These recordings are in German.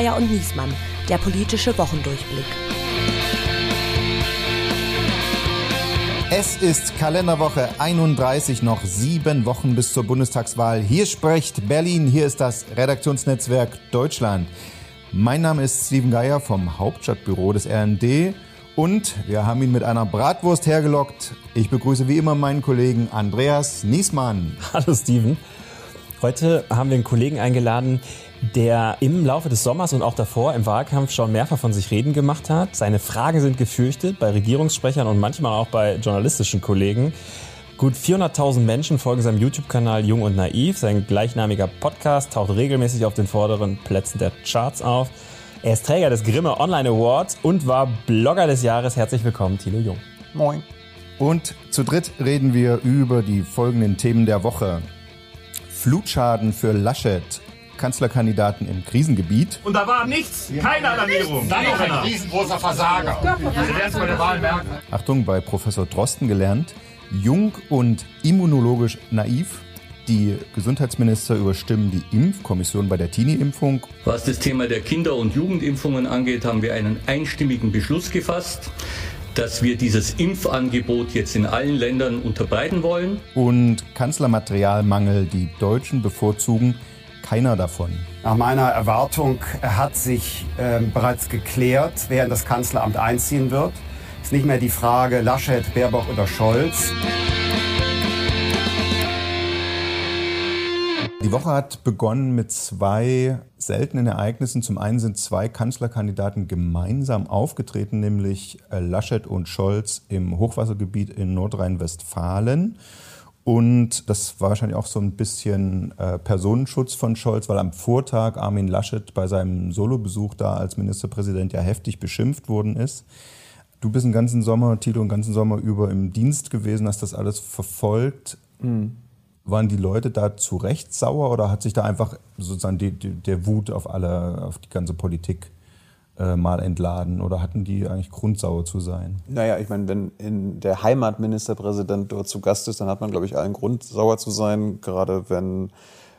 Geier und Niesmann, der politische Wochendurchblick. Es ist Kalenderwoche 31, noch 7 Wochen bis zur Bundestagswahl. Hier spricht Berlin, hier ist das Redaktionsnetzwerk Deutschland. Mein Name ist Steven Geier vom Hauptstadtbüro des RND und wir haben ihn mit einer Bratwurst hergelockt. Ich begrüße wie immer meinen Kollegen Andreas Niesmann. Hallo Steven. Heute haben wir einen Kollegen eingeladen, der im Laufe des Sommers und auch davor im Wahlkampf schon mehrfach von sich reden gemacht hat. Seine Fragen sind gefürchtet bei Regierungssprechern und manchmal auch bei journalistischen Kollegen. Gut 400.000 Menschen folgen seinem YouTube-Kanal Jung und Naiv. Sein gleichnamiger Podcast taucht regelmäßig auf den vorderen Plätzen der Charts auf. Er ist Träger des Grimme Online Awards und war Blogger des Jahres. Herzlich willkommen, Thilo Jung. Moin. Und zu dritt reden wir über die folgenden Themen der Woche. Flutschaden für Laschet, Kanzlerkandidaten im Krisengebiet. Und da war nichts, keine Alarmierung. Dann noch ein riesengroßer Versager. Sie werden es bei der Wahl merken. Achtung, bei Professor Drosten gelernt. Jung und immunologisch naiv. Die Gesundheitsminister überstimmen die Impfkommission bei der Teenie-Impfung. Was das Thema der Kinder- und Jugendimpfungen angeht, haben wir einen einstimmigen Beschluss gefasst, dass wir dieses Impfangebot jetzt in allen Ländern unterbreiten wollen. Und Kanzlermaterialmangel, die Deutschen bevorzugen keiner davon. Nach meiner Erwartung hat sich bereits geklärt, wer in das Kanzleramt einziehen wird. Es ist nicht mehr die Frage Laschet, Baerbock oder Scholz. Die Woche hat begonnen mit 2 seltenen Ereignissen. Zum einen sind 2 Kanzlerkandidaten gemeinsam aufgetreten, nämlich Laschet und Scholz im Hochwassergebiet in Nordrhein-Westfalen. Und das war wahrscheinlich auch so ein bisschen Personenschutz von Scholz, weil am Vortag Armin Laschet bei seinem Solobesuch da als Ministerpräsident ja heftig beschimpft worden ist. Du bist den ganzen Sommer, Tilo, den ganzen Sommer über im Dienst gewesen, hast das alles verfolgt. Waren die Leute da zu Recht sauer oder hat sich da einfach sozusagen der Wut auf die ganze Politik mal entladen oder hatten die eigentlich Grund, sauer zu sein? Naja, ich meine, wenn der Heimatministerpräsident dort zu Gast ist, dann hat man, glaube ich, allen Grund, sauer zu sein, gerade wenn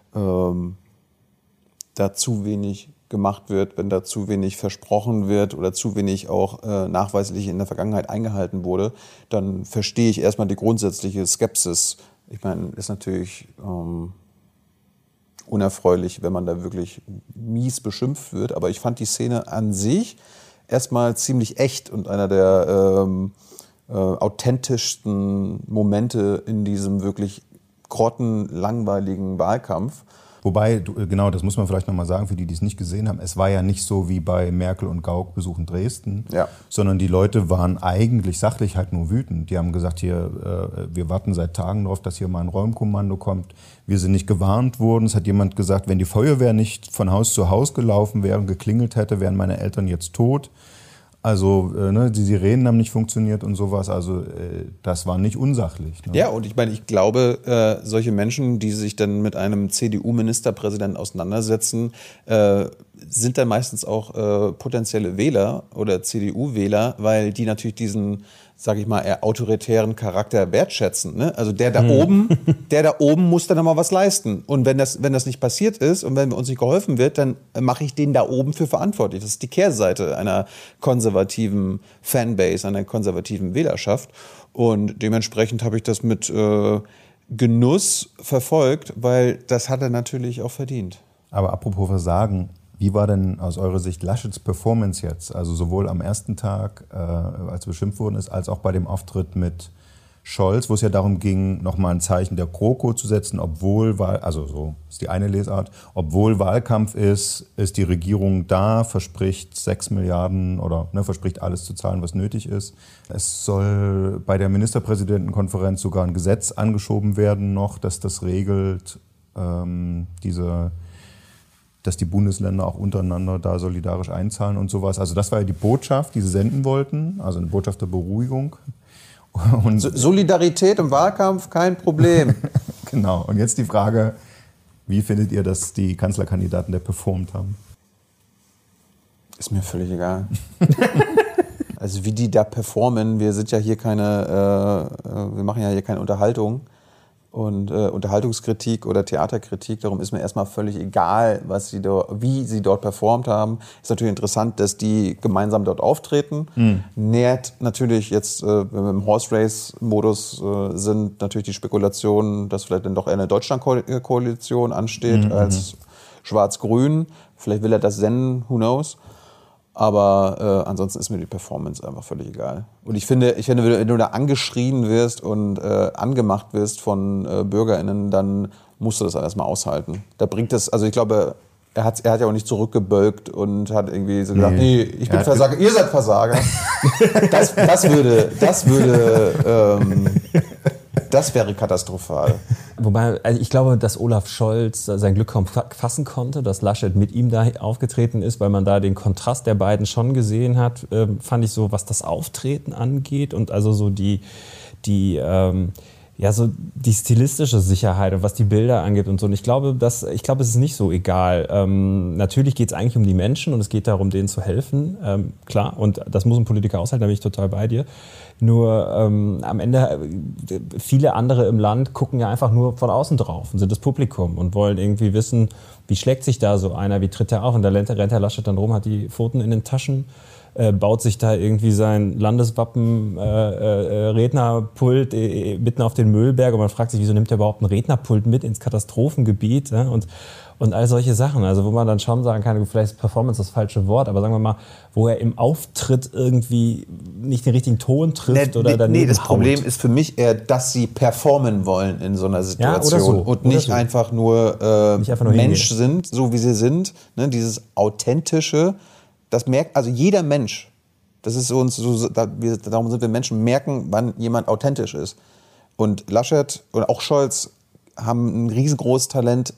da zu wenig gemacht wird, wenn da zu wenig versprochen wird oder zu wenig auch nachweislich in der Vergangenheit eingehalten wurde, dann verstehe ich erstmal die grundsätzliche Skepsis. Ich meine, ist natürlich unerfreulich, wenn man da wirklich mies beschimpft wird. Aber ich fand die Szene an sich erstmal ziemlich echt und einer der authentischsten Momente in diesem wirklich grottenlangweiligen Wahlkampf. Wobei, genau, das muss man vielleicht nochmal sagen, für die, die es nicht gesehen haben, es war ja nicht so wie bei Merkel und Gauck besuchen Dresden, sondern die Leute waren eigentlich sachlich halt nur wütend. Die haben gesagt, hier, wir warten seit Tagen darauf, dass hier mal ein Räumkommando kommt. Wir sind nicht gewarnt worden. Es hat jemand gesagt, wenn die Feuerwehr nicht von Haus zu Haus gelaufen wäre und geklingelt hätte, wären meine Eltern jetzt tot. Also die Sirenen haben nicht funktioniert und sowas, also das war nicht unsachlich. Ne? Ja, und ich meine, ich glaube, solche Menschen, die sich dann mit einem CDU-Ministerpräsidenten auseinandersetzen, sind dann meistens auch potenzielle Wähler oder CDU-Wähler, weil die natürlich diesen, sage ich mal, eher autoritären Charakter wertschätzen. Ne? Also der da oben muss dann nochmal was leisten. Und wenn das nicht passiert ist und wenn uns nicht geholfen wird, dann mache ich den da oben für verantwortlich. Das ist die Kehrseite einer konservativen Fanbase, einer konservativen Wählerschaft. Und dementsprechend habe ich das mit Genuss verfolgt, weil das hat er natürlich auch verdient. Aber apropos Versagen, wie war denn aus eurer Sicht Laschets Performance jetzt? Also sowohl am ersten Tag, als beschimpft worden ist, als auch bei dem Auftritt mit Scholz, wo es ja darum ging, nochmal ein Zeichen der GroKo zu setzen, obwohl, also so ist die eine Lesart, obwohl Wahlkampf ist die Regierung da, verspricht 6 Milliarden oder verspricht alles zu zahlen, was nötig ist. Es soll bei der Ministerpräsidentenkonferenz sogar ein Gesetz angeschoben werden noch, dass das regelt, dass die Bundesländer auch untereinander da solidarisch einzahlen und sowas. Also das war ja die Botschaft, die sie senden wollten, also eine Botschaft der Beruhigung. Und Solidarität im Wahlkampf, kein Problem. Genau. Und jetzt die Frage, wie findet ihr, dass die Kanzlerkandidaten da performt haben? Ist mir völlig egal. Also wie die da performen, wir machen ja hier keine Unterhaltung. und Unterhaltungskritik oder Theaterkritik. Darum ist mir erstmal völlig egal, wie sie dort performt haben. Ist natürlich interessant, dass die gemeinsam dort auftreten. Nährt natürlich jetzt, wenn wir im Horse Race-Modus sind, natürlich die Spekulationen, dass vielleicht dann doch eher eine Deutschland-Koalition ansteht als Schwarz-Grün. Vielleicht will er das senden, who knows. Aber ansonsten ist mir die Performance einfach völlig egal. Und ich finde, wenn du da angeschrien wirst und angemacht wirst von BürgerInnen, dann musst du das alles mal aushalten. Da bringt es, also ich glaube, er hat ja auch nicht zurückgebölkt und hat irgendwie so gesagt, nee, ich bin Versager, ihr seid Versager. Das wäre katastrophal. Wobei, also ich glaube, dass Olaf Scholz sein Glück kaum fassen konnte, dass Laschet mit ihm da aufgetreten ist, weil man da den Kontrast der beiden schon gesehen hat, fand ich so, was das Auftreten angeht und also so die stilistische Sicherheit und was die Bilder angeht und so. Und ich glaube, es ist nicht so egal. Natürlich geht es eigentlich um die Menschen und es geht darum, denen zu helfen. Klar, und das muss ein Politiker aushalten, da bin ich total bei dir. Nur am Ende, viele andere im Land gucken ja einfach nur von außen drauf und sind das Publikum und wollen irgendwie wissen, wie schlägt sich da so einer, wie tritt er auf? Und da rennt Herr Laschet dann rum, hat die Pfoten in den Taschen, baut sich da irgendwie sein Landeswappen, Rednerpult mitten auf den Müllberg und man fragt sich, wieso nimmt er überhaupt ein Rednerpult mit ins Katastrophengebiet, ja? Und all solche Sachen, also wo man dann schon sagen kann, vielleicht ist Performance das falsche Wort, aber sagen wir mal, wo er im Auftritt irgendwie nicht den richtigen Ton trifft oder dann das Problem ist für mich eher, dass sie performen wollen in so einer Situation und nicht einfach nur Mensch sind, so wie sie sind, ne, dieses Authentische. Das merkt, also jeder Mensch, das ist uns so, darum sind wir Menschen, merken, wann jemand authentisch ist. Und Laschet und auch Scholz haben ein riesengroßes Talent,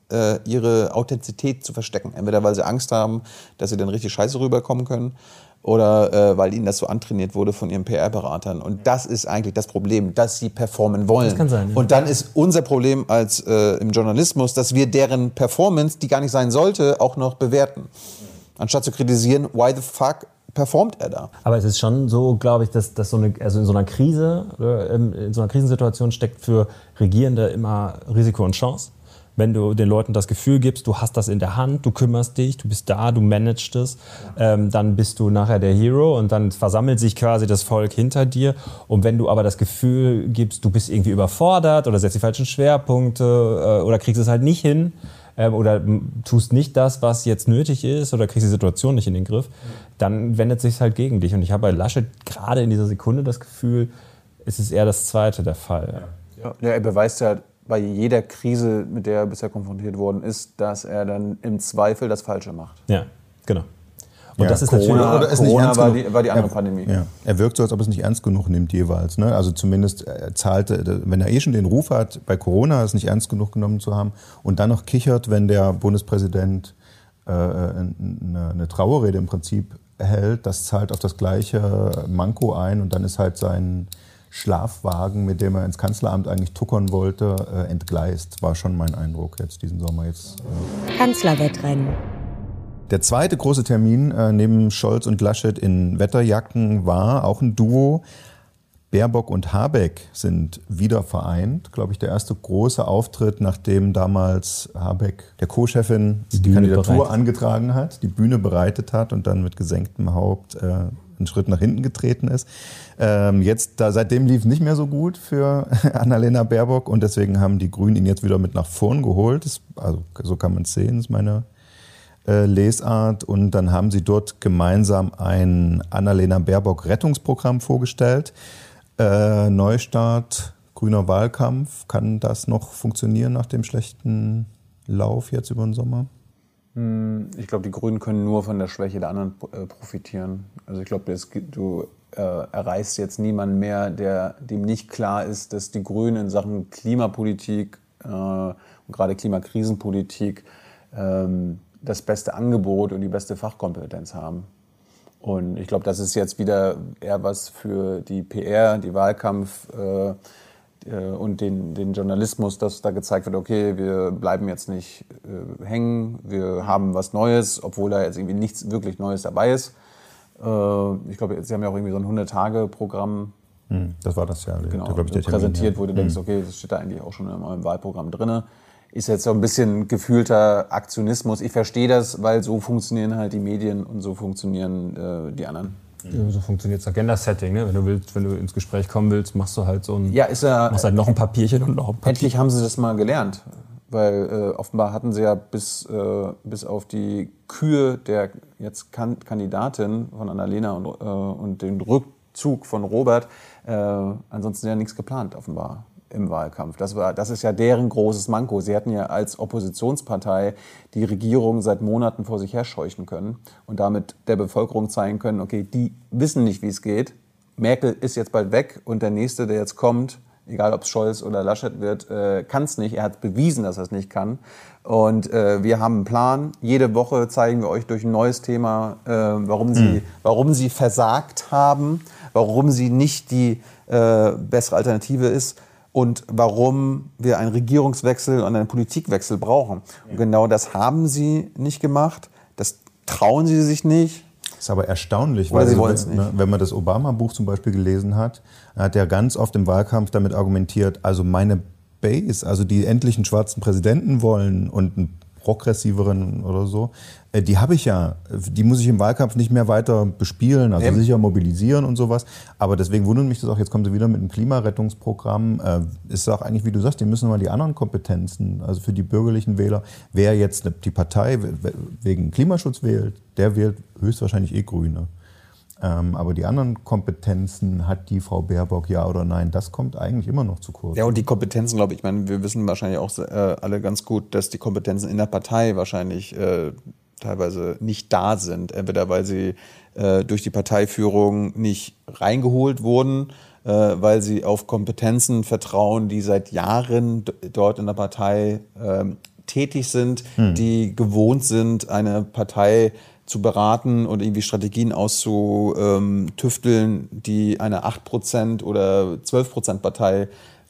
ihre Authentizität zu verstecken. Entweder weil sie Angst haben, dass sie dann richtig scheiße rüberkommen können oder weil ihnen das so antrainiert wurde von ihren PR-Beratern. Und das ist eigentlich das Problem, dass sie performen wollen. Das kann sein, ja. Und dann ist unser Problem als im Journalismus, dass wir deren Performance, die gar nicht sein sollte, auch noch bewerten. Anstatt zu kritisieren, why the fuck performt er da? Aber es ist schon so, glaube ich, dass in so einer Krise, in so einer Krisensituation steckt für Regierende immer Risiko und Chance. Wenn du den Leuten das Gefühl gibst, du hast das in der Hand, du kümmerst dich, du bist da, du managst es, dann bist du nachher der Hero und dann versammelt sich quasi das Volk hinter dir. Und wenn du aber das Gefühl gibst, du bist irgendwie überfordert oder setzt die falschen Schwerpunkte oder kriegst es halt nicht hin, oder tust nicht das, was jetzt nötig ist oder kriegst die Situation nicht in den Griff, dann wendet es sich halt gegen dich. Und ich habe bei Laschet gerade in dieser Sekunde das Gefühl, es ist eher das Zweite der Fall. Ja, er beweist ja bei jeder Krise, mit der er bisher konfrontiert worden ist, dass er dann im Zweifel das Falsche macht. Ja, genau. Und das ist Corona, natürlich Corona war die andere Pandemie. Ja. Er wirkt so, als ob er es nicht ernst genug nimmt jeweils. Ne? Also zumindest zahlte, wenn er schon den Ruf hat, bei Corona es nicht ernst genug genommen zu haben und dann noch kichert, wenn der Bundespräsident eine Trauerrede im Prinzip hält, das zahlt auf das gleiche Manko ein und dann ist halt sein Schlafwagen, mit dem er ins Kanzleramt eigentlich tuckern wollte, entgleist. War schon mein Eindruck jetzt diesen Sommer. Kanzlerwettrennen. Der zweite große Termin neben Scholz und Laschet in Wetterjacken war auch ein Duo. Baerbock und Habeck sind wieder vereint. Glaube ich, der erste große Auftritt, nachdem damals Habeck der Co-Chefin die Kandidatur angetragen hat, die Bühne bereitet hat und dann mit gesenktem Haupt einen Schritt nach hinten getreten ist. Seitdem lief nicht mehr so gut für Annalena Baerbock und deswegen haben die Grünen ihn jetzt wieder mit nach vorn geholt. So kann man es sehen, ist meine Lesart. Und dann haben sie dort gemeinsam ein Annalena Baerbock Rettungsprogramm vorgestellt. Neustart, grüner Wahlkampf. Kann das noch funktionieren nach dem schlechten Lauf jetzt über den Sommer? Ich glaube, die Grünen können nur von der Schwäche der anderen profitieren. Also ich glaube, du erreichst jetzt niemanden mehr, dem nicht klar ist, dass die Grünen in Sachen Klimapolitik und gerade Klimakrisenpolitik das beste Angebot und die beste Fachkompetenz haben. Und ich glaube, das ist jetzt wieder eher was für die PR, die Wahlkampf und den Journalismus, dass da gezeigt wird, okay, wir bleiben jetzt nicht hängen, wir haben was Neues, obwohl da jetzt irgendwie nichts wirklich Neues dabei ist. Ich glaube, sie haben ja auch irgendwie so ein 100-Tage-Programm Das war das ja, genau, glaube ich, der präsentiert, Termin, wo du denkst, okay, das steht da eigentlich auch schon in eurem Wahlprogramm drin. Ist jetzt so ein bisschen gefühlter Aktionismus. Ich verstehe das, weil so funktionieren halt die Medien und so funktionieren die anderen. Ja, so funktioniert das Agenda-Setting. Ne? Wenn du ins Gespräch kommen willst, machst du halt machst halt noch ein Papierchen und noch ein Papierchen. Endlich haben sie das mal gelernt. Weil offenbar hatten sie ja bis auf die Kühe der jetzt Kandidatin von Annalena und den Rückzug von Robert ansonsten ja nichts geplant offenbar im Wahlkampf. Das ist ja deren großes Manko. Sie hätten ja als Oppositionspartei die Regierung seit Monaten vor sich herscheuchen können und damit der Bevölkerung zeigen können, okay, die wissen nicht, wie es geht. Merkel ist jetzt bald weg und der Nächste, der jetzt kommt, egal ob es Scholz oder Laschet wird, kann es nicht. Er hat bewiesen, dass er es nicht kann. Und wir haben einen Plan. Jede Woche zeigen wir euch durch ein neues Thema, warum sie versagt haben, warum sie nicht die bessere Alternative ist und warum wir einen Regierungswechsel und einen Politikwechsel brauchen. Und genau das haben sie nicht gemacht. Das trauen sie sich nicht. Das ist aber erstaunlich, weil wenn man das Obama-Buch zum Beispiel gelesen hat, hat er ganz oft im Wahlkampf damit argumentiert, also meine Base, also die endlich einen schwarzen Präsidenten wollen und einen progressiveren oder so, die habe ich ja, die muss ich im Wahlkampf nicht mehr weiter bespielen, also sicher mobilisieren und sowas. Aber deswegen wundert mich das auch, jetzt kommen sie wieder mit einem Klimarettungsprogramm. Ist auch eigentlich, wie du sagst, die müssen mal die anderen Kompetenzen, also für die bürgerlichen Wähler, wer jetzt die Partei wegen Klimaschutz wählt, der wählt höchstwahrscheinlich Grüne. Aber die anderen Kompetenzen, hat die Frau Baerbock ja oder nein, das kommt eigentlich immer noch zu kurz. Ja, und die Kompetenzen, glaube ich, wir wissen wahrscheinlich auch alle ganz gut, dass die Kompetenzen in der Partei wahrscheinlich teilweise nicht da sind. Entweder weil sie durch die Parteiführung nicht reingeholt wurden, weil sie auf Kompetenzen vertrauen, die seit Jahren dort in der Partei tätig sind, die gewohnt sind, eine Partei zu beraten und irgendwie Strategien auszutüfteln, die eine 8% oder 12% Partei,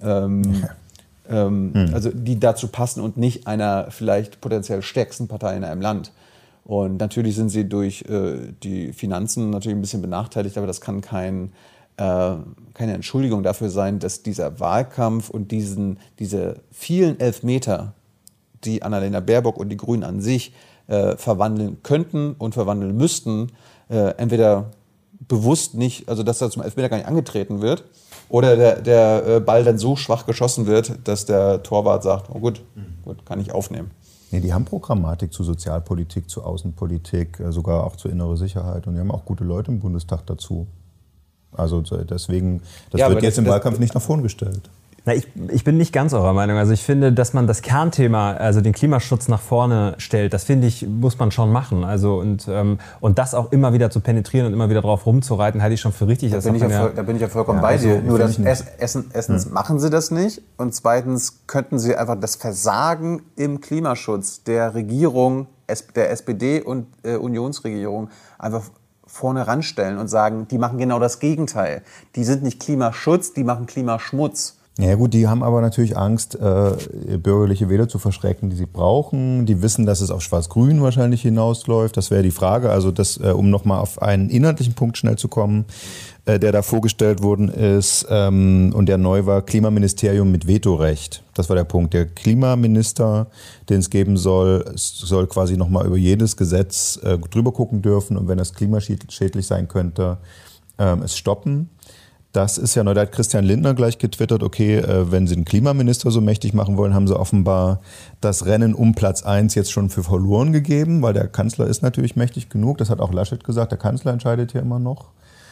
also die dazu passen und nicht einer vielleicht potenziell stärksten Partei in einem Land. Und natürlich sind sie durch die Finanzen natürlich ein bisschen benachteiligt, aber das kann keine Entschuldigung dafür sein, dass dieser Wahlkampf und diese vielen Elfmeter, die Annalena Baerbock und die Grünen an sich verwandeln könnten und verwandeln müssten, entweder bewusst nicht, also dass da zum Elfmeter gar nicht angetreten wird, oder der Ball dann so schwach geschossen wird, dass der Torwart sagt, oh gut, kann ich aufnehmen. Nee, die haben Programmatik zu Sozialpolitik, zu Außenpolitik, sogar auch zur inneren Sicherheit, und die haben auch gute Leute im Bundestag dazu. Also deswegen, das wird jetzt im Wahlkampf nicht nach vorn gestellt. Na, ich bin nicht ganz eurer Meinung. Also ich finde, dass man das Kernthema, also den Klimaschutz nach vorne stellt, das finde ich, muss man schon machen. Also und das auch immer wieder zu penetrieren und immer wieder drauf rumzureiten, halte ich schon für richtig. Da bin ich ja vollkommen bei dir. Nur erstens machen sie das nicht und zweitens könnten sie einfach das Versagen im Klimaschutz der Regierung, der SPD und Unionsregierung einfach vorne ranstellen und sagen, die machen genau das Gegenteil. Die sind nicht Klimaschutz, die machen Klimaschmutz. Ja gut, die haben aber natürlich Angst, bürgerliche Wähler zu verschrecken, die sie brauchen. Die wissen, dass es auf Schwarz-Grün wahrscheinlich hinausläuft. Das wäre die Frage. Also das, um nochmal auf einen inhaltlichen Punkt schnell zu kommen, der da vorgestellt worden ist und der neu war, Klimaministerium mit Vetorecht. Das war der Punkt. Der Klimaminister, den es geben soll quasi nochmal über jedes Gesetz drüber gucken dürfen und wenn das klimaschädlich sein könnte, es stoppen. Das ist ja neu, da hat Christian Lindner gleich getwittert, okay, wenn sie den Klimaminister so mächtig machen wollen, haben sie offenbar das Rennen um Platz 1 jetzt schon für verloren gegeben, weil der Kanzler ist natürlich mächtig genug, das hat auch Laschet gesagt, der Kanzler entscheidet hier immer noch.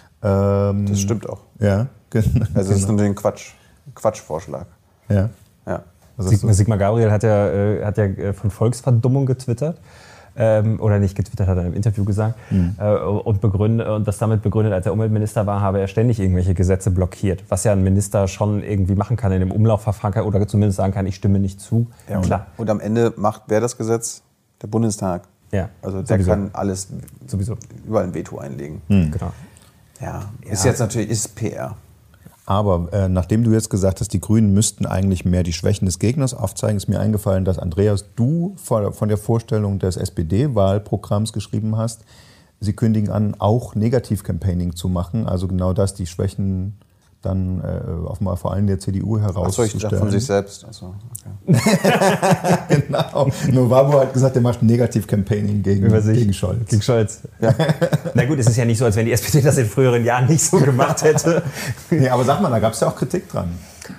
Das stimmt auch. Ja, genau. Also es ist natürlich ein Quatschvorschlag. Ja. Sigmar Gabriel hat ja von Volksverdummung getwittert. Oder nicht getwittert, hat er im Interview gesagt, und das damit begründet, als er Umweltminister war, habe er ständig irgendwelche Gesetze blockiert, was ja ein Minister schon irgendwie machen kann in dem Umlaufverfahren oder zumindest sagen kann, ich stimme nicht zu. Ja, klar. Und am Ende macht wer das Gesetz? Der Bundestag. Ja, also der kann alles sowieso überall ein Veto einlegen. Genau. Ja, ist jetzt natürlich ist PR. Aber nachdem du jetzt gesagt hast, die Grünen müssten eigentlich mehr die Schwächen des Gegners aufzeigen, ist mir eingefallen, dass Andreas, du von der Vorstellung des SPD-Wahlprogramms geschrieben hast, sie kündigen an, auch Negativ-Campaigning zu machen, also genau das, die Schwächen dann offenbar vor allem der CDU herauszustellen. Ich dachte von sich selbst. Also, okay. Genau. Novabo hat gesagt, er macht Negativ-Campaigning gegen Scholz. Gegen Scholz. Ja. Na gut, es ist ja nicht so, als wenn die SPD das in früheren Jahren nicht so gemacht hätte. Nee, aber sag mal, da gab es ja auch Kritik dran.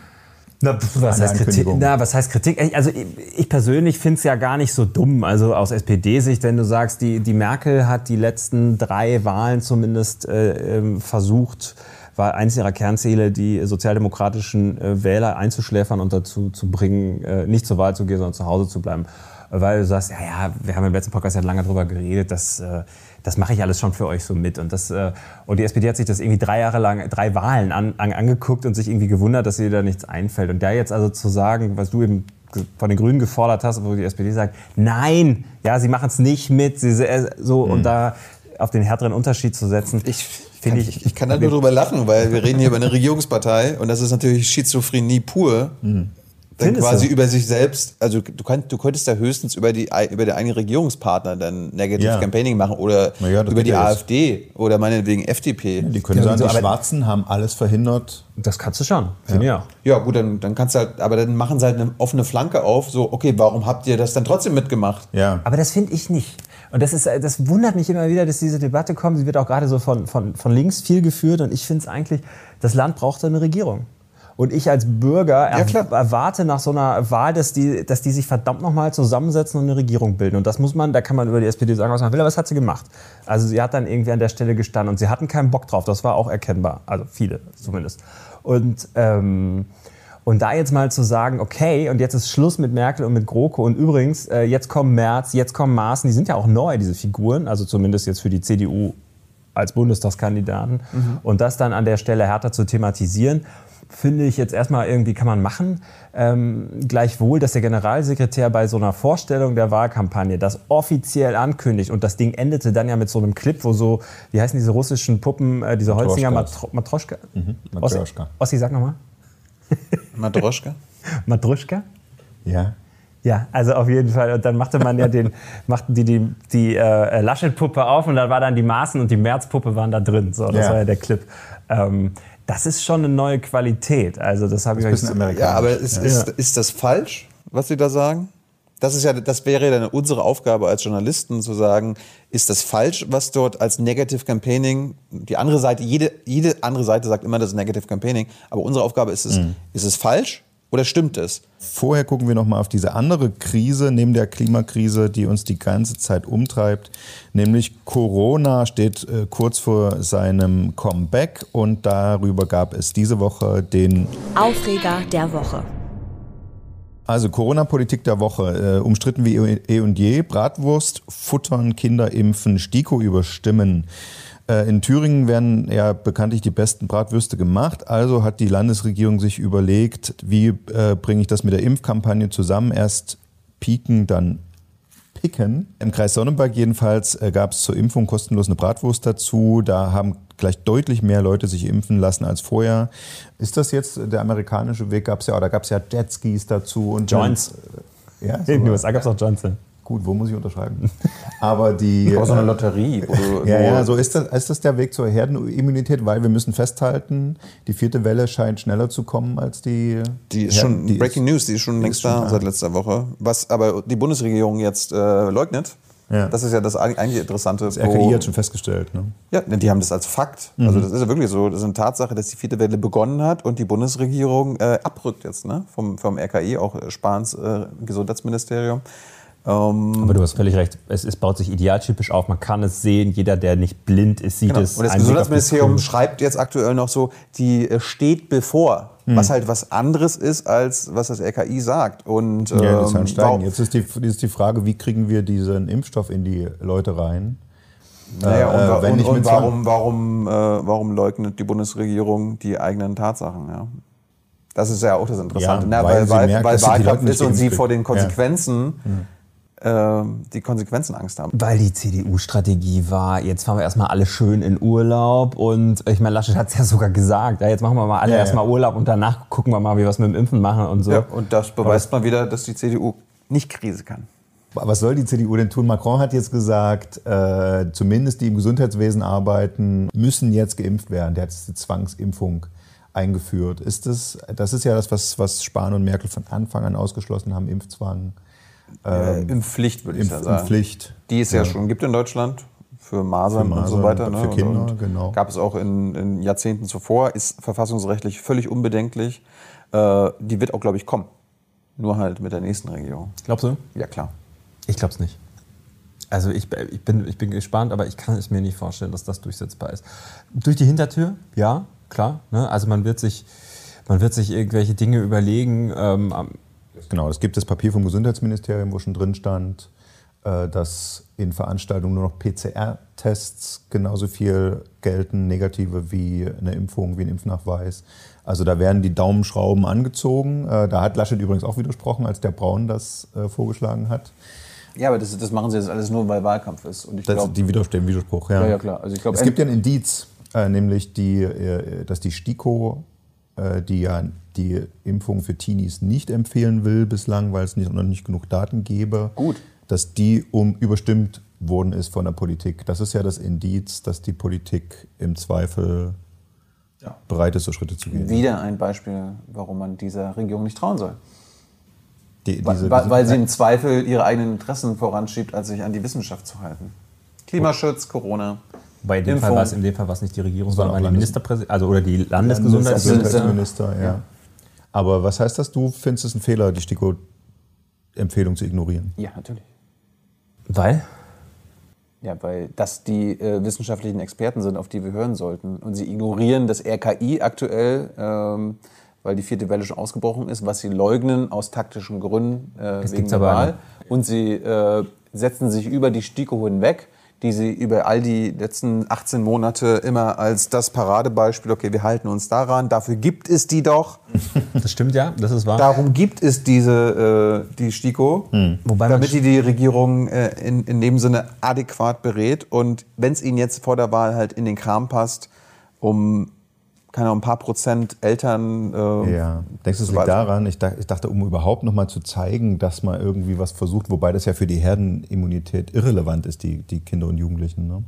Was heißt Kritik? Also ich persönlich finde es ja gar nicht so dumm. Also aus SPD-Sicht, wenn du sagst, die Merkel hat die letzten 3 Wahlen zumindest versucht, war eines ihrer Kernziele, die sozialdemokratischen Wähler einzuschläfern und dazu zu bringen, nicht zur Wahl zu gehen, sondern zu Hause zu bleiben. Weil du sagst, ja, wir haben im letzten Podcast ja lange drüber geredet, das mache ich alles schon für euch so mit. Und die SPD hat sich das irgendwie 3 Jahre lang, 3 Wahlen angeguckt und sich irgendwie gewundert, dass ihr da nichts einfällt. Und da jetzt also zu sagen, was du eben von den Grünen gefordert hast, wo die SPD sagt, nein, ja, sie machen es nicht mit, und da auf den härteren Unterschied zu setzen. Ich kann da nur drüber lachen, weil wir reden hier über eine Regierungspartei und das ist natürlich Schizophrenie pur. Dann quasi über sich selbst, also du könntest ja höchstens über die eigenen Regierungspartner dann Negative Campaigning machen oder über die AfD oder meinetwegen FDP. Die können sagen, die Schwarzen haben alles verhindert. Das kannst du schon, finde ich auch. Ja gut, dann kannst du halt, aber dann machen sie halt eine offene Flanke auf, so okay, warum habt ihr das dann trotzdem mitgemacht? Ja. Aber das finde ich nicht. Und das wundert mich immer wieder, dass diese Debatte kommt. Sie wird auch gerade so von links viel geführt und ich finde es eigentlich, das Land braucht eine Regierung. Und ich als Bürger erwarte nach so einer Wahl, dass die sich verdammt nochmal zusammensetzen und eine Regierung bilden. Und das da kann man über die SPD sagen, was man will, aber was hat sie gemacht? Also sie hat dann irgendwie an der Stelle gestanden und sie hatten keinen Bock drauf, das war auch erkennbar. Also viele zumindest. Und da jetzt mal zu sagen, okay, und jetzt ist Schluss mit Merkel und mit GroKo und übrigens, jetzt kommen Merz, jetzt kommen Maaßen, die sind ja auch neu, diese Figuren, also zumindest jetzt für die CDU als Bundestagskandidaten. Und das dann an der Stelle härter zu thematisieren, finde ich jetzt erstmal irgendwie, kann man machen. Gleichwohl, dass der Generalsekretär bei so einer Vorstellung der Wahlkampagne das offiziell ankündigt und das Ding endete dann ja mit so einem Clip, wo so, wie heißen diese russischen Puppen, diese Holzinger Matroschka? Matryoshka. Ossi, sag nochmal. Matroschka? Ja. Ja, also auf jeden Fall. Und dann machte man ja die Laschet-Puppe auf und da war dann die Maaßen und die Merz-Puppe waren da drin. So, das war ja der Clip. Das ist schon eine neue Qualität. Also das habe ich euch. Ja, aber ist das falsch, was Sie da sagen? Das wäre ja dann unsere Aufgabe als Journalisten zu sagen, ist das falsch, was dort als Negative Campaigning, die andere Seite, jede andere Seite sagt immer, das ist Negative Campaigning, aber unsere Aufgabe ist es falsch oder stimmt es? Vorher gucken wir nochmal auf diese andere Krise, neben der Klimakrise, die uns die ganze Zeit umtreibt, nämlich Corona steht kurz vor seinem Comeback und darüber gab es diese Woche den Aufreger der Woche. Also Corona-Politik der Woche, umstritten wie eh und je, Bratwurst, Futtern, Kinder impfen, STIKO überstimmen. In Thüringen werden ja bekanntlich die besten Bratwürste gemacht, also hat die Landesregierung sich überlegt, wie bringe ich das mit der Impfkampagne zusammen, erst pieken, dann picken. Im Kreis Sonnenberg jedenfalls gab es zur Impfung kostenlos eine Bratwurst dazu, da haben gleich deutlich mehr Leute sich impfen lassen als vorher. Ist das jetzt der amerikanische Weg? Da gab es ja Jetskis dazu und Joints. Ja, in den USA gab es auch Joints. Gut, wo muss ich unterschreiben? Aber die. So eine Lotterie. So ist das der Weg zur Herdenimmunität, weil wir müssen festhalten, die 4. Welle scheint schneller zu kommen als die. Die ist schon Breaking News, die ist schon längst da seit letzter Woche. Was aber die Bundesregierung jetzt leugnet. Ja. Das ist ja das eigentlich Interessante. Das RKI hat schon festgestellt, ne? Ja, die haben das als Fakt. Also das ist ja wirklich so. Das ist eine Tatsache, dass die 4. Welle begonnen hat und die Bundesregierung abrückt jetzt, ne? Vom RKI, auch Spahns Gesundheitsministerium. Aber du hast völlig recht. Es baut sich idealtypisch auf. Man kann es sehen. Jeder, der nicht blind ist, sieht es. Und das Gesundheitsministerium schreibt jetzt aktuell noch so, die steht bevor. Was halt was anderes ist, als was das RKI sagt. Und, ja, das kann steigen. Jetzt ist die Frage, wie kriegen wir diesen Impfstoff in die Leute rein? Naja, warum leugnet die Bundesregierung die eigenen Tatsachen? Ja? Das ist ja auch das Interessante. Ja, weil merkt, Wahlkampf ist und sie vor den Konsequenzen die Konsequenzen Angst haben. Weil die CDU-Strategie war, jetzt fahren wir erstmal alle schön in Urlaub und ich meine, Laschet hat es ja sogar gesagt, ja, jetzt machen wir mal alle erstmal Urlaub und danach gucken wir mal, wie wir es mit dem Impfen machen und so. Ja, und das beweist mal wieder, dass die CDU nicht Krise kann. Was soll die CDU denn tun? Macron hat jetzt gesagt, zumindest die im Gesundheitswesen arbeiten, müssen jetzt geimpft werden. Der hat jetzt die Zwangsimpfung eingeführt. Das ist ja das, was Spahn und Merkel von Anfang an ausgeschlossen haben, Impfzwang. Impfpflicht, würde ich sagen. Impfpflicht. Die es ja schon gibt in Deutschland. Für Masern und so weiter. Für Kinder, und genau. Gab es auch in Jahrzehnten zuvor, ist verfassungsrechtlich völlig unbedenklich. Die wird auch, glaube ich, kommen. Nur halt mit der nächsten Regierung. Glaubst du? Ja, klar. Ich glaube es nicht. Also ich bin gespannt, aber ich kann es mir nicht vorstellen, dass das durchsetzbar ist. Durch die Hintertür, ja, klar. Ne? Also man wird sich irgendwelche Dinge überlegen. Genau, es gibt das Papier vom Gesundheitsministerium, wo schon drin stand, dass in Veranstaltungen nur noch PCR-Tests genauso viel gelten, negative wie eine Impfung, wie ein Impfnachweis. Also da werden die Daumenschrauben angezogen. Da hat Laschet übrigens auch widersprochen, als der Braun das vorgeschlagen hat. Ja, aber das machen sie jetzt alles nur, weil Wahlkampf ist. Und ich Das ist der Widerspruch, ja. Ja, klar. Also ich glaub, es gibt ja ein Indiz, nämlich dass die STIKO, die ja die Impfung für Teenies nicht empfehlen will bislang, weil es noch nicht genug Daten gäbe. Gut. Dass die überstimmt worden ist von der Politik. Das ist ja das Indiz, dass die Politik im Zweifel bereit ist, so Schritte zu gehen. Wieder ein Beispiel, warum man dieser Regierung nicht trauen soll. Weil sie im Zweifel ihre eigenen Interessen voranschiebt, als sich an die Wissenschaft zu halten. Klimaschutz, Corona. In dem Fall war es nicht die Regierung, sondern die Ministerpräsidentin, oder die Landesgesundheitsminister. Ja. Aber was heißt das? Du findest es ein Fehler, die STIKO-Empfehlung zu ignorieren? Ja, natürlich. Weil? Ja, weil das die wissenschaftlichen Experten sind, auf die wir hören sollten. Und sie ignorieren das RKI aktuell, weil die 4. Welle schon ausgebrochen ist, was sie leugnen aus taktischen Gründen wegen der Wahl. Und sie setzen sich über die STIKO hinweg, die sie über all die letzten 18 Monate immer als das Paradebeispiel, okay, wir halten uns daran, dafür gibt es die doch. Das stimmt, ja, das ist wahr. Darum gibt es die STIKO, damit die Regierung in dem Sinne adäquat berät. Und wenn es ihnen jetzt vor der Wahl halt in den Kram passt, ein paar Prozent Eltern... Denkst du, es liegt daran? Ich dachte, um überhaupt noch mal zu zeigen, dass man irgendwie was versucht, wobei das ja für die Herdenimmunität irrelevant ist, die Kinder und Jugendlichen, ne?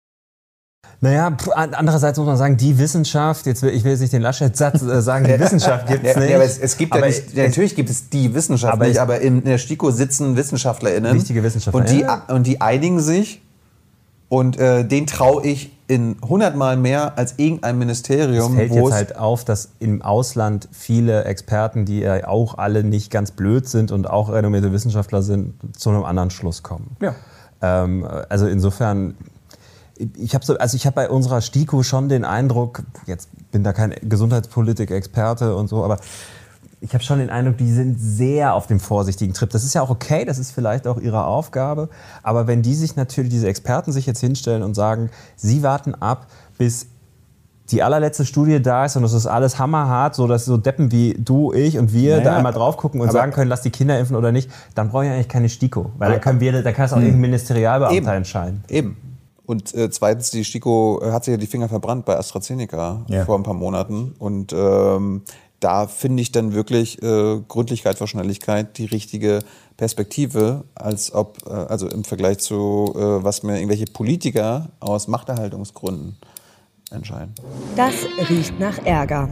Naja, andererseits muss man sagen, die Wissenschaft, ich will jetzt nicht den Laschet-Satz sagen, die Wissenschaft gibt es nicht. Aber es gibt natürlich gibt es die Wissenschaft nicht, aber in der STIKO sitzen WissenschaftlerInnen. Wichtige WissenschaftlerInnen. Und die einigen sich und denen traue ich in 100-mal mehr als irgendein Ministerium. Es fällt jetzt halt auf, dass im Ausland viele Experten, die ja auch alle nicht ganz blöd sind und auch renommierte Wissenschaftler sind, zu einem anderen Schluss kommen. Ja. Also insofern, ich habe bei unserer STIKO schon den Eindruck, jetzt bin da kein Gesundheitspolitik-Experte und so, aber ich habe schon den Eindruck, die sind sehr auf dem vorsichtigen Trip. Das ist ja auch okay, das ist vielleicht auch ihre Aufgabe. Aber wenn diese Experten sich jetzt hinstellen und sagen, sie warten ab, bis die allerletzte Studie da ist und es ist alles hammerhart, so dass so Deppen wie du, ich und wir da einmal drauf gucken und sagen können, lass die Kinder impfen oder nicht, dann brauche ich eigentlich keine STIKO. Weil da kann es auch irgendein Ministerialbeamter entscheiden. Eben. Und zweitens, die STIKO hat sich ja die Finger verbrannt bei AstraZeneca vor ein paar Monaten. Und da finde ich dann wirklich Gründlichkeit vor Schnelligkeit die richtige Perspektive, also im Vergleich zu was mir irgendwelche Politiker aus Machterhaltungsgründen entscheiden. Das riecht nach Ärger.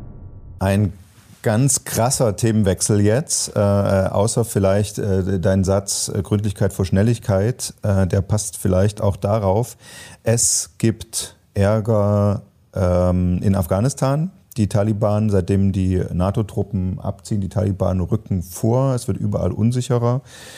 Ein ganz krasser Themenwechsel jetzt, außer vielleicht dein Satz Gründlichkeit vor Schnelligkeit, der passt vielleicht auch darauf. Es gibt Ärger in Afghanistan. Die Taliban, seitdem die NATO-Truppen abziehen, die Taliban rücken vor, es wird überall unsicherer.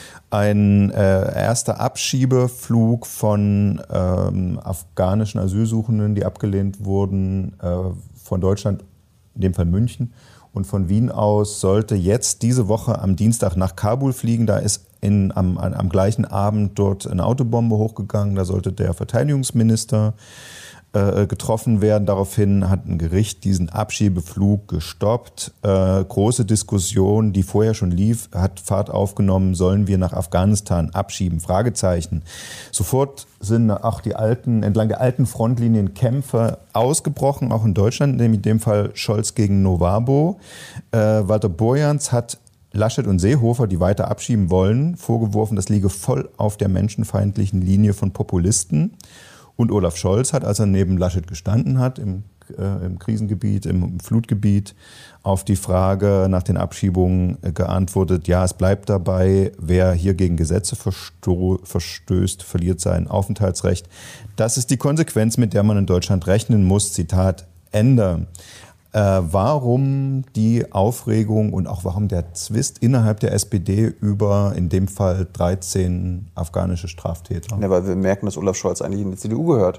Ein erster Abschiebeflug von afghanischen Asylsuchenden, die abgelehnt wurden, von Deutschland, in dem Fall München, und von Wien aus sollte jetzt diese Woche am Dienstag nach Kabul fliegen. Da ist am gleichen Abend dort eine Autobombe hochgegangen, da sollte der Verteidigungsminister getroffen werden. Daraufhin hat ein Gericht diesen Abschiebeflug gestoppt. Große Diskussion, die vorher schon lief, hat Fahrt aufgenommen, sollen wir nach Afghanistan abschieben? Fragezeichen. Sofort sind auch entlang der alten Frontlinien Kämpfe ausgebrochen, auch in Deutschland, nämlich in dem Fall Scholz gegen Novabo. Walter Borjans hat Laschet und Seehofer, die weiter abschieben wollen, vorgeworfen, das liege voll auf der menschenfeindlichen Linie von Populisten. Und Olaf Scholz hat, als er neben Laschet gestanden hat, im im Krisengebiet, im Flutgebiet, auf die Frage nach den Abschiebungen geantwortet, ja, es bleibt dabei, wer hier gegen Gesetze verstößt, verliert sein Aufenthaltsrecht. Das ist die Konsequenz, mit der man in Deutschland rechnen muss, Zitat Ende. Warum die Aufregung und auch warum der Zwist innerhalb der SPD über in dem Fall 13 afghanische Straftäter? Ja, weil wir merken, dass Olaf Scholz eigentlich in die CDU gehört.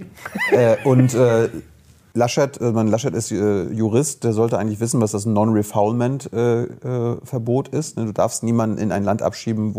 Laschet ist Jurist, der sollte eigentlich wissen, was das Non-Refoulement-Verbot ist. Du darfst niemanden in ein Land abschieben,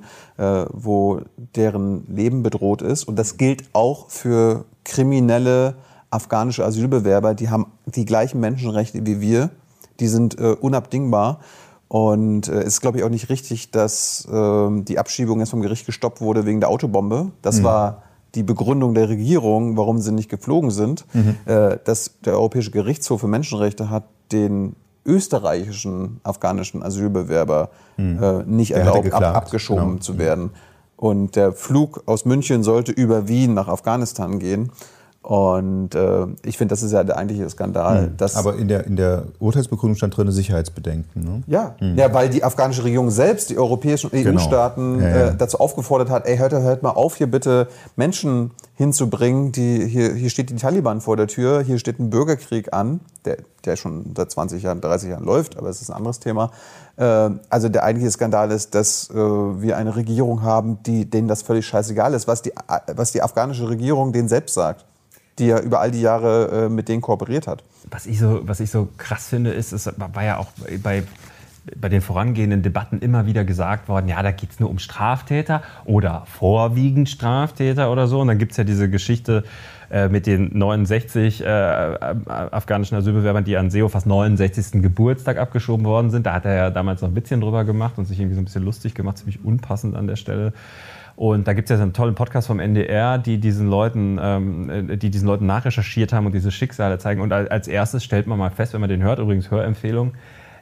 wo deren Leben bedroht ist. Und das gilt auch für kriminelle afghanische Asylbewerber. Die haben die gleichen Menschenrechte wie wir. Die sind unabdingbar. Und es ist, glaube ich, auch nicht richtig, dass die Abschiebung jetzt vom Gericht gestoppt wurde wegen der Autobombe. Das war die Begründung der Regierung, warum sie nicht geflogen sind. Dass der Europäische Gerichtshof für Menschenrechte hat den österreichischen afghanischen Asylbewerber nicht erlaubt, abgeschoben zu werden. Und der Flug aus München sollte über Wien nach Afghanistan gehen. Und ich finde, das ist ja der eigentliche Skandal. Aber in der Urteilsbegründung stand drin Sicherheitsbedenken. Ne? Ja, weil die afghanische Regierung selbst die europäischen EU-Staaten dazu aufgefordert hat, hört mal auf, hier bitte Menschen hinzubringen. Hier steht die Taliban vor der Tür, hier steht ein Bürgerkrieg an, der schon seit 20 Jahren, 30 Jahren läuft, aber es ist ein anderes Thema. Also der eigentliche Skandal ist, dass wir eine Regierung haben, denen das völlig scheißegal ist, was die afghanische Regierung denen selbst sagt, die ja über all die Jahre mit denen kooperiert hat. Was ich so krass finde, ist, es war ja auch bei den vorangehenden Debatten immer wieder gesagt worden, ja, da geht es nur um Straftäter oder vorwiegend Straftäter oder so. Und dann gibt es ja diese Geschichte mit den 69 afghanischen Asylbewerbern, die an Seehofers 69. Geburtstag abgeschoben worden sind. Da hat er ja damals noch ein bisschen drüber gemacht und sich irgendwie so ein bisschen lustig gemacht, ziemlich unpassend an der Stelle. Und da gibt es ja so einen tollen Podcast vom NDR, die diesen Leuten nachrecherchiert haben und diese Schicksale zeigen. Und als erstes stellt man mal fest, wenn man den hört, übrigens Hörempfehlung,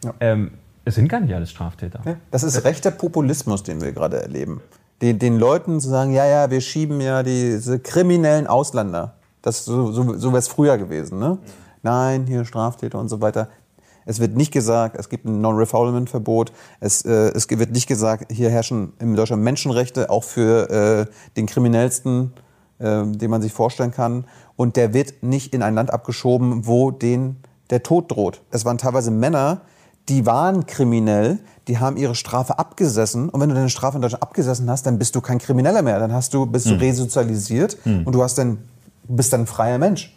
es sind gar nicht alles Straftäter. Ja, das ist rechter Populismus, den wir gerade erleben. Den Leuten zu sagen, ja, wir schieben ja diese kriminellen Ausländer. So wäre es früher gewesen. Ne? Nein, hier Straftäter und so weiter. Es wird nicht gesagt, es gibt ein Non-Refoulement-Verbot. Es wird nicht gesagt, hier herrschen in Deutschland Menschenrechte, auch für den Kriminellsten, den man sich vorstellen kann. Und der wird nicht in ein Land abgeschoben, wo denen der Tod droht. Es waren teilweise Männer, die waren kriminell, die haben ihre Strafe abgesessen. Und wenn du deine Strafe in Deutschland abgesessen hast, dann bist du kein Krimineller mehr. Dann bist du resozialisiert und du bist dann ein freier Mensch.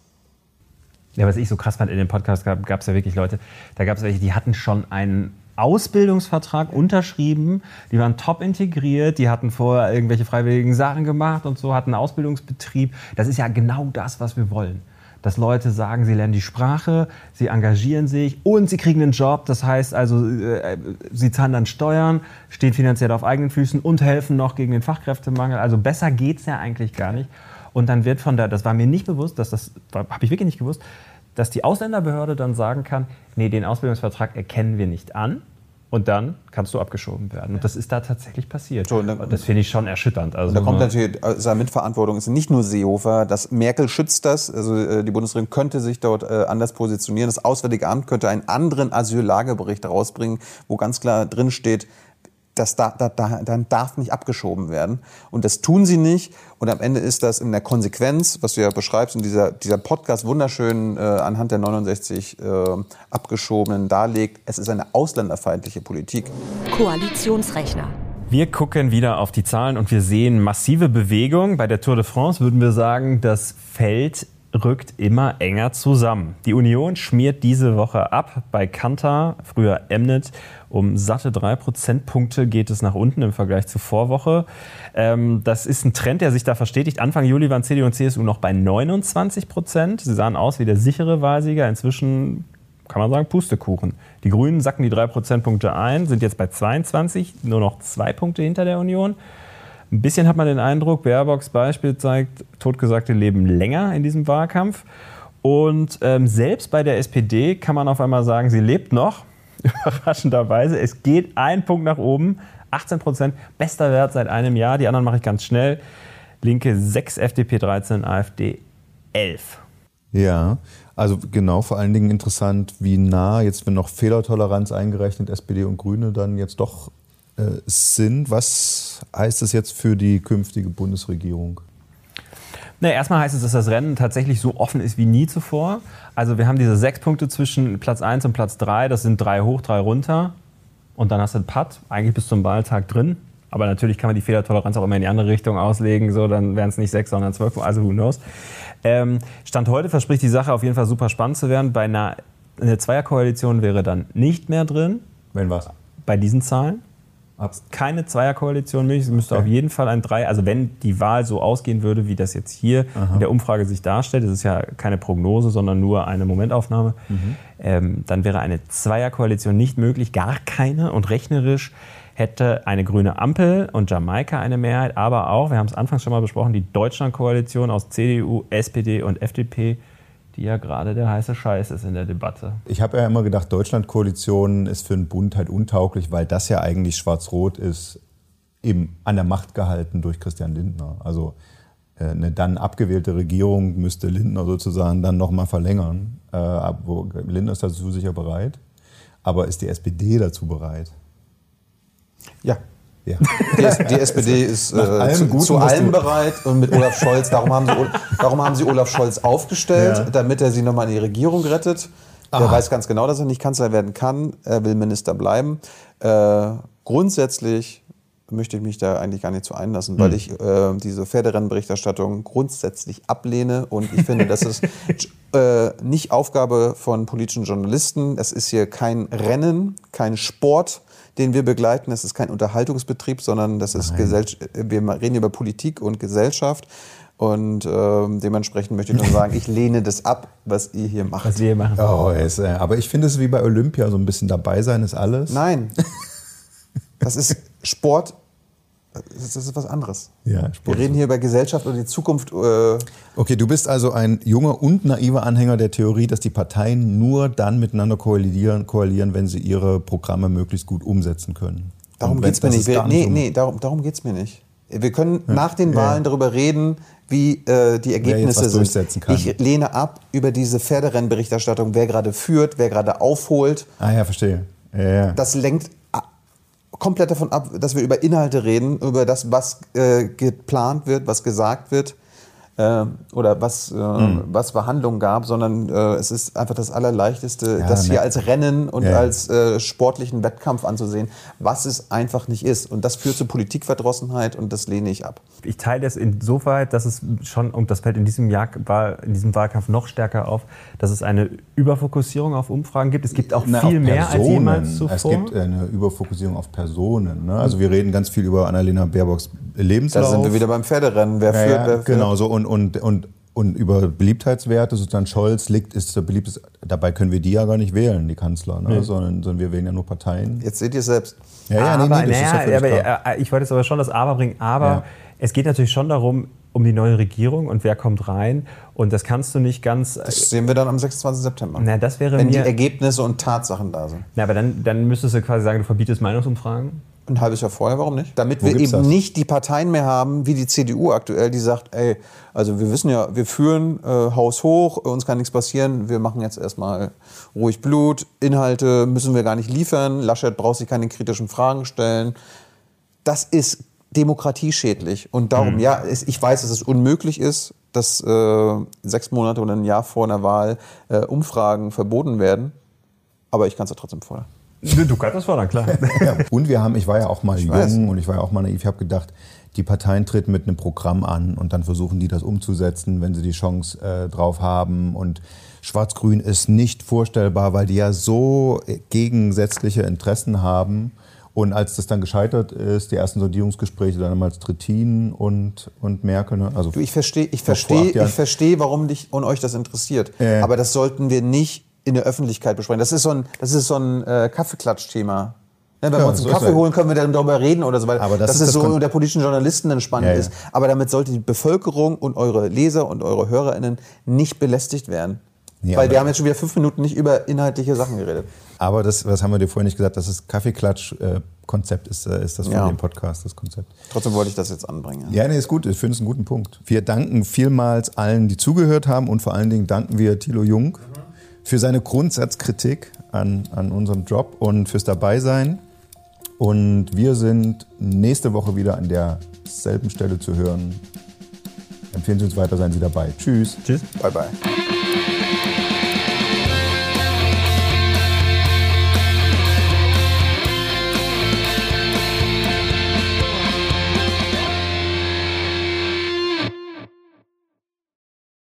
Ja, was ich so krass fand in dem Podcast, gab es ja wirklich Leute, da gab es welche, die hatten schon einen Ausbildungsvertrag unterschrieben, die waren top integriert, die hatten vorher irgendwelche freiwilligen Sachen gemacht und so, hatten einen Ausbildungsbetrieb. Das ist ja genau das, was wir wollen. Dass Leute sagen, sie lernen die Sprache, sie engagieren sich und sie kriegen einen Job. Das heißt also, sie zahlen dann Steuern, stehen finanziell auf eigenen Füßen und helfen noch gegen den Fachkräftemangel. Also besser geht's ja eigentlich gar nicht. Und dann wird das war mir nicht bewusst, habe ich wirklich nicht gewusst, dass die Ausländerbehörde dann sagen kann, nee, den Ausbildungsvertrag erkennen wir nicht an und dann kannst du abgeschoben werden. Und das ist da tatsächlich passiert. So, das finde ich schon erschütternd. Also da kommt natürlich seine Mitverantwortung, ist nicht nur Seehofer, Merkel schützt das, also die Bundesregierung könnte sich dort anders positionieren. Das Auswärtige Amt könnte einen anderen Asyllagebericht rausbringen, wo ganz klar drin steht, dann darf nicht abgeschoben werden. Und das tun sie nicht. Und am Ende ist das in der Konsequenz, was du ja beschreibst, und dieser Podcast wunderschön anhand der 69 Abgeschobenen darlegt, es ist eine ausländerfeindliche Politik. Koalitionsrechner. Wir gucken wieder auf die Zahlen und wir sehen massive Bewegung. Bei der Tour de France würden wir sagen, das Feld rückt immer enger zusammen. Die Union schmiert diese Woche ab. Bei Kantar, früher Emnet, um satte 3 Prozentpunkte geht es nach unten im Vergleich zur Vorwoche. Das ist ein Trend, der sich da verstetigt. Anfang Juli waren CDU und CSU noch bei 29%. Sie sahen aus wie der sichere Wahlsieger. Inzwischen kann man sagen, Pustekuchen. Die Grünen sacken die 3 Prozentpunkte ein, sind jetzt bei 22, nur noch 2 Punkte hinter der Union. Ein bisschen hat man den Eindruck, Baerbocks Beispiel zeigt, Totgesagte leben länger in diesem Wahlkampf. Und selbst bei der SPD kann man auf einmal sagen, sie lebt noch, überraschenderweise. Es geht 1 Punkt nach oben, 18%, bester Wert seit einem Jahr. Die anderen mache ich ganz schnell. Linke 6, FDP 13, AfD 11. Ja, also genau, vor allen Dingen interessant, wie nah, jetzt wenn noch Fehlertoleranz eingerechnet, SPD und Grüne dann jetzt doch sind. Was heißt das jetzt für die künftige Bundesregierung? Na, erstmal heißt es, dass das Rennen tatsächlich so offen ist wie nie zuvor. Also wir haben diese 6 Punkte zwischen Platz 1 und Platz 3, das sind 3 hoch, 3 runter. Und dann hast du einen Putt, eigentlich bis zum Wahltag drin. Aber natürlich kann man die Fehlertoleranz auch immer in die andere Richtung auslegen. So, dann wären es nicht 6, sondern 12, also who knows. Stand heute verspricht die Sache auf jeden Fall super spannend zu werden. Eine Zweierkoalition wäre dann nicht mehr drin. Wenn was? Bei diesen Zahlen. Keine Zweierkoalition möglich. Es müsste auf jeden Fall ein Dreier, also wenn die Wahl so ausgehen würde, wie das jetzt hier in der Umfrage sich darstellt, das ist ja keine Prognose, sondern nur eine Momentaufnahme, dann wäre eine Zweierkoalition nicht möglich, gar keine. Und rechnerisch hätte eine grüne Ampel und Jamaika eine Mehrheit, aber auch, wir haben es anfangs schon mal besprochen, die Deutschlandkoalition aus CDU, SPD und FDP, die ja gerade der heiße Scheiß ist in der Debatte. Ich habe ja immer gedacht, Deutschlandkoalition ist für einen Bund halt untauglich, weil das ja eigentlich schwarz-rot ist, eben an der Macht gehalten durch Christian Lindner. Also eine dann abgewählte Regierung müsste Lindner sozusagen dann nochmal verlängern. Lindner ist dazu sicher bereit, aber ist die SPD dazu bereit? Ja. Ja. Die SPD ist zu allem bereit und mit Olaf Scholz, darum haben sie Olaf Scholz aufgestellt, damit er sie nochmal in die Regierung rettet. Er weiß ganz genau, dass er nicht Kanzler werden kann, er will Minister bleiben. Grundsätzlich möchte ich mich da eigentlich gar nicht zu einlassen, weil ich diese Pferderennenberichterstattung grundsätzlich ablehne und ich finde, das ist nicht Aufgabe von politischen Journalisten. Es ist hier kein Rennen, kein Sport, den wir begleiten. Das ist kein Unterhaltungsbetrieb, sondern das ist wir reden über Politik und Gesellschaft. Und dementsprechend möchte ich nur sagen, ich lehne das ab, was ihr hier macht. Was wir hier machen. Oh, aber ich finde es wie bei Olympia, so ein bisschen dabei sein ist alles. Nein, das ist Sport. Das ist was anderes. Ja, wir reden hier über Gesellschaft und die Zukunft. Okay, du bist also ein junger und naiver Anhänger der Theorie, dass die Parteien nur dann miteinander koalieren, wenn sie ihre Programme möglichst gut umsetzen können. Darum geht es mir nicht. Darum geht es mir nicht. Wir können nach den Wahlen darüber reden, wie die Ergebnisse sind. Ich lehne ab über diese Pferderennenberichterstattung, wer gerade führt, wer gerade aufholt. Ah ja, verstehe. Ja. Das lenkt komplett davon ab, dass wir über Inhalte reden, über das, was geplant wird, was gesagt wird oder was Verhandlungen gab, sondern es ist einfach das Allerleichteste, das hier als Rennen und als sportlichen Wettkampf anzusehen, was es einfach nicht ist. Und das führt zu Politikverdrossenheit und das lehne ich ab. Ich teile das insoweit, dass es schon, und das fällt in diesem Wahlkampf noch stärker auf, dass es eine Überfokussierung auf Umfragen gibt. Es gibt auch viel mehr als jemals zuvor. Es gibt eine Überfokussierung auf Personen. Ne? Also wir reden ganz viel über Annalena Baerbocks Lebenslauf. Da sind wir wieder beim Pferderennen. Wer führt? Genau so. Und über Beliebtheitswerte, sozusagen Scholz ist der beliebteste, dabei können wir die ja gar nicht wählen, die Kanzler, ne? sondern wir wählen ja nur Parteien. Jetzt seht ihr es selbst. Ich wollte jetzt aber schon das Aber bringen, aber es geht natürlich schon darum, um die neue Regierung und wer kommt rein und das kannst du nicht ganz... Das sehen wir dann am 26. September, das wäre wenn die Ergebnisse und Tatsachen da sind. Aber dann müsstest du quasi sagen, du verbietest Meinungsumfragen? Ein halbes Jahr vorher, warum nicht? Damit wir eben nicht die Parteien mehr haben, wie die CDU aktuell, die sagt, also wir wissen ja, wir führen Haus hoch, uns kann nichts passieren, wir machen jetzt erstmal ruhig Blut, Inhalte müssen wir gar nicht liefern, Laschet braucht sich keine kritischen Fragen stellen. Das ist demokratieschädlich und darum, ich weiß, dass es unmöglich ist, dass 6 Monate oder ein Jahr vor einer Wahl Umfragen verboten werden, aber ich kann es ja trotzdem fordern. Du kannst das fordern, klar. Und ich war ja auch mal jung und ich war ja auch mal naiv. Ich habe gedacht, die Parteien treten mit einem Programm an und dann versuchen die das umzusetzen, wenn sie die Chance drauf haben. Und Schwarz-Grün ist nicht vorstellbar, weil die ja so gegensätzliche Interessen haben. Und als das dann gescheitert ist, die ersten Sondierungsgespräche, dann damals Trittin und Merkel. Ne? Also ich verstehe, warum dich und euch das interessiert. Aber das sollten wir nicht in der Öffentlichkeit besprechen. Das ist so ein Kaffeeklatsch-Thema. Wenn wir uns einen Kaffee holen, können wir darüber reden oder so weiter. Aber das ist so unter politischen Journalisten dann spannend ist. Aber damit sollte die Bevölkerung und eure Leser und eure HörerInnen nicht belästigt werden. Weil wir haben jetzt schon wieder 5 Minuten nicht über inhaltliche Sachen geredet. Aber das haben wir dir vorhin nicht gesagt, das ist Kaffeeklatsch-Konzept, ist das von dem Podcast, das Konzept. Trotzdem wollte ich das jetzt anbringen. Ja, nee, ist gut, ich finde es einen guten Punkt. Wir danken vielmals allen, die zugehört haben und vor allen Dingen danken wir Thilo Jung für seine Grundsatzkritik an unserem Job und fürs Dabeisein. Und wir sind nächste Woche wieder an derselben Stelle zu hören. Empfehlen Sie uns weiter, seien Sie dabei. Tschüss. Tschüss. Bye, bye.